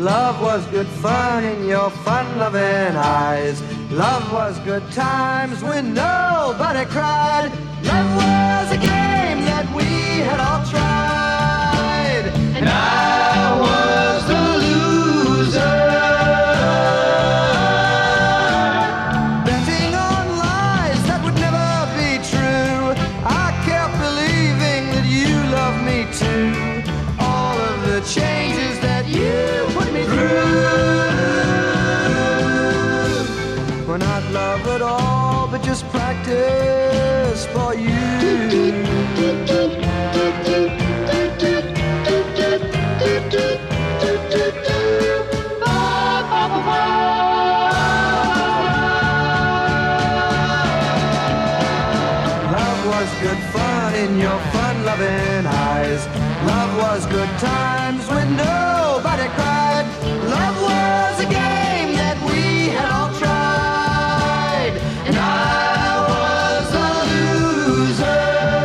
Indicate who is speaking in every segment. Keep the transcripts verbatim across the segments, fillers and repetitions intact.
Speaker 1: Love was good fun in your fun-loving eyes. Love was good times when nobody cried. Love was a game that we had all tried, and I was the loser, betting on lies that would never be true. I kept believing that you loved me too. All of the changes that you put me through were not love at all, but just practice for you. Love was good fun in your fun-loving eyes. Love was good times when nobody cried. Love was a game that we had all tried, and I was a loser.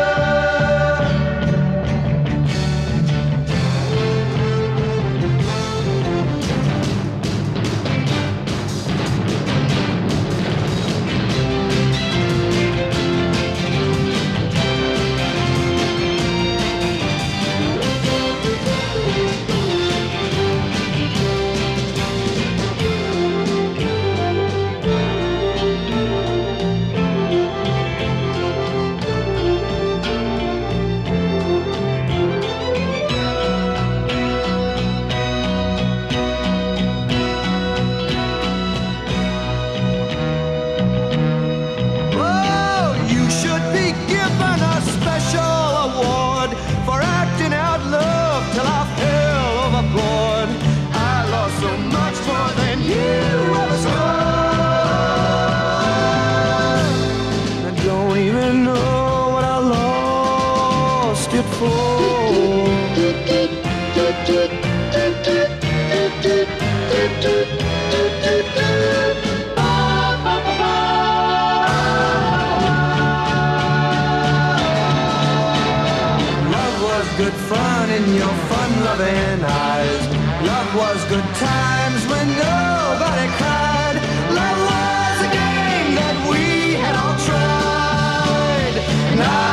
Speaker 1: Good fun in your fun-loving eyes. Love was good times when nobody cried. Love was a game that we had all tried. Now